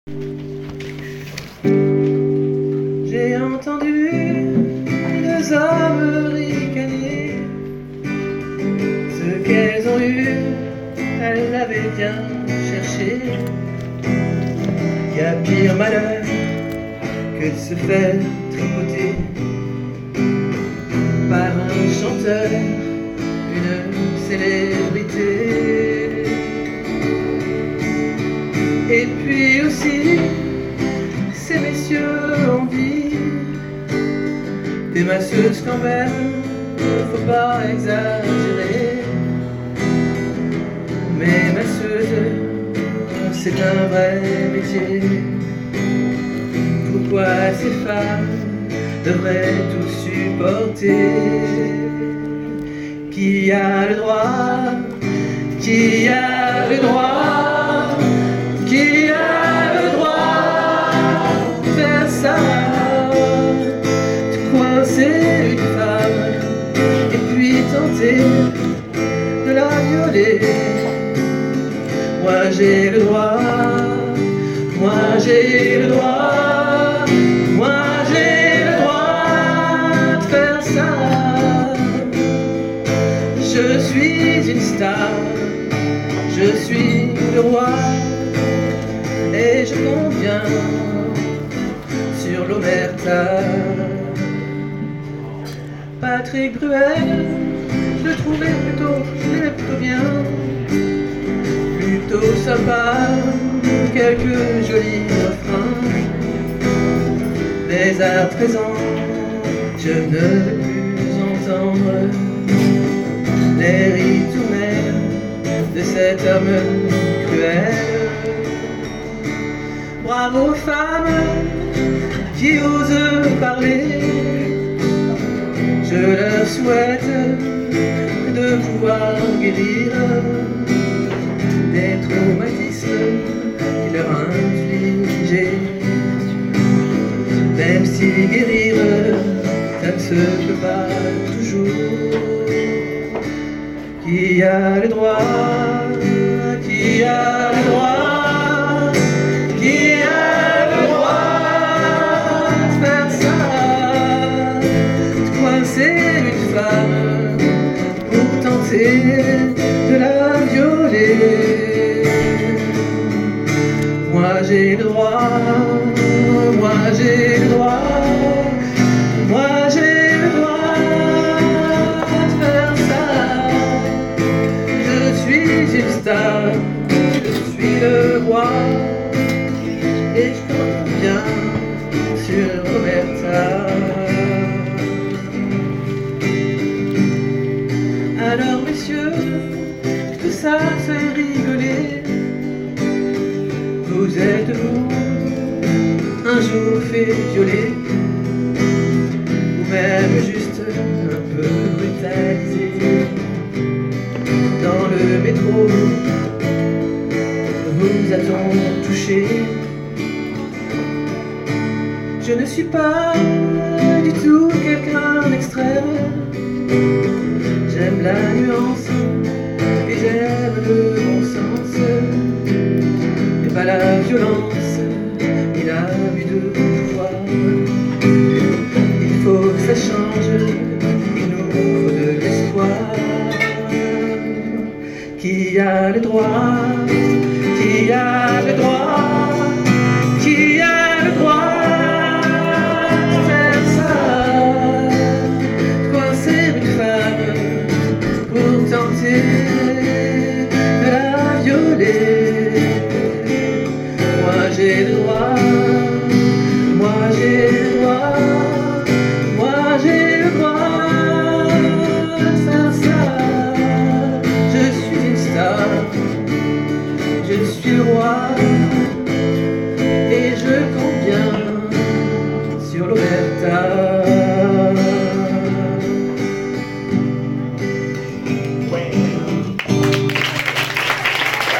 J'ai entendu deux hommes ricaner. Ce qu'elles ont eu, elles l'avaient bien cherché. Y a pire malheur que de se faire tripoter par un chanteur, une célébrité. Et puis aussi, ces messieurs ont dit, des masseuses quand même, faut pas exagérer. Mais masseuse, c'est un vrai métier. Pourquoi ces femmes devraient tout supporter? Qui a le droit? Qui a le droit? Qui a le droit de faire ça? De coincer une femme et puis tenter de la violer. Moi j'ai le droit, moi j'ai le droit, moi j'ai le droit de faire ça. Je suis une star, je suis le roi, et je conviens sur l'omerta. Patrick Bruel, je le trouvais plutôt bien, plutôt sympa, quelques jolis refrains. Mais à présent, je ne veux plus entendre les ritournelles de cet homme cruel. Bravo aux femmes qui osent parler, je leur souhaite de pouvoir guérir des traumatismes qui leur infligés. Même si guérir, ça ne se peut pas toujours. Qui a le droit? Qui a le droit? Qui a le droit de faire ça? De coincer une femme pour tenter de la violer. Moi j'ai le droit, moi j'ai le droit, moi j'ai le droit de faire ça. Je suis une star, je suis le roi, et je compte bien sur Roberta. Alors messieurs, tout ça fait rigoler. Vous êtes-vous un jour fait violer, ou même juste un peu brutalisé dans le métro? Vous a-t-on touché? Je ne suis pas du tout quelqu'un d'extrême. J'aime la nuance et j'aime le bon sens, mais pas la violence ni l'abus de pouvoir. Il faut que ça change, il nous faut de l'espoir. Qui a le droit?